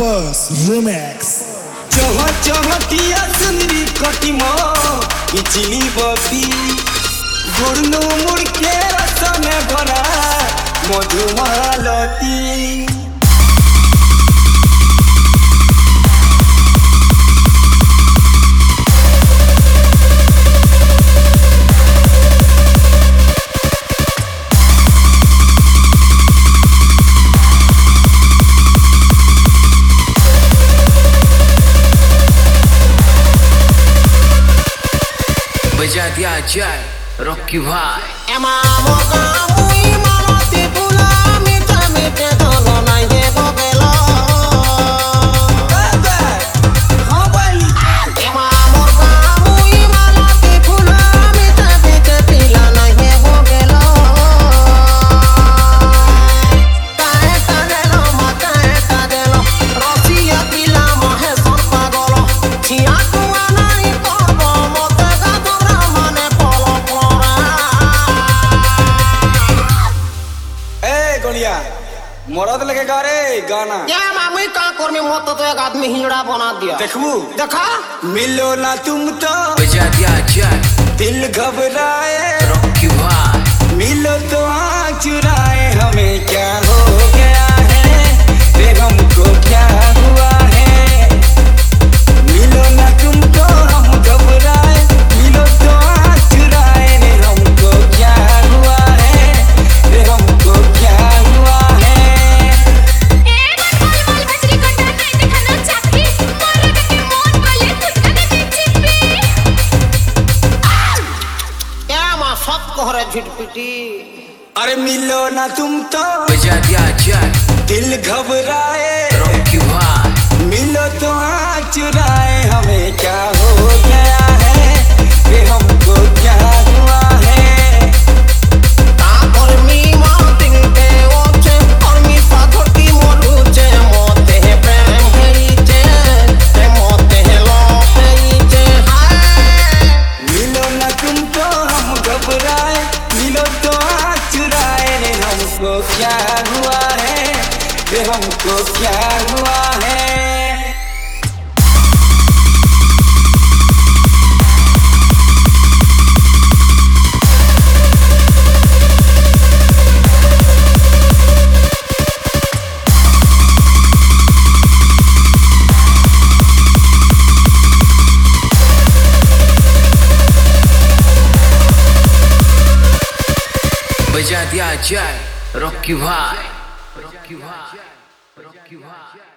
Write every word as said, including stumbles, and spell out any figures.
Campus Remix. चह चहटिया सुंदरी कटिमा इचली बती गुरनु मुड़के रसन भरा मधुमालती बजा दिया जाए रॉकी भाई एमा मोका मुई मालती पुला मीठा मीठे दोनों नहीं बगेला हाँ भाई एमा मोका मुई मालती पुला मीठा मीठे पीला नहीं बगेला काहे कादेलो मकाहे कादेलो रसिया पीला महे सन पागलो छिया कुआ नहीं करबो मते गाधरा मने पलो परा गोलिया मरद लगे गा रे गाना क्या मामी का कर में मत तो एक आदमी हिजड़ा बना दिया देखबू देखा मिलो ना तुम तो बजा दिया जाए दिल घबराए रॉकी भाई मिलो तो आँख चुराए हमें क्या हो गया है रे हमको क्या हुआ है मिलो ना तुम तो हम घबराए मिलो तो आँख चुराए रे हमको क्या हुआ है रे हमको क्या हुआ है क्या मां सब कह रहे झिटपिटी अरे मिलो ना तुम तो बजा दिया जाए दिल घबराए रॉकी भाई मिलो तो आँख चुराए हमें क्या हो गया है रे हमको क्या हुआ है ता पर मी माटिंग के ओचे और मी साधर की मोरुचे मोते है प्रेम हेइचे ते मोते है लोभ हेइचे हाय मिलो ना तुम तो हम घबराए मिलो तो आँख चुराए रे हमको क्या हुआ है रे हमको क्या हुआ है बजा दिया जाए रॉकी भाई रॉकी भाई रॉकी भाई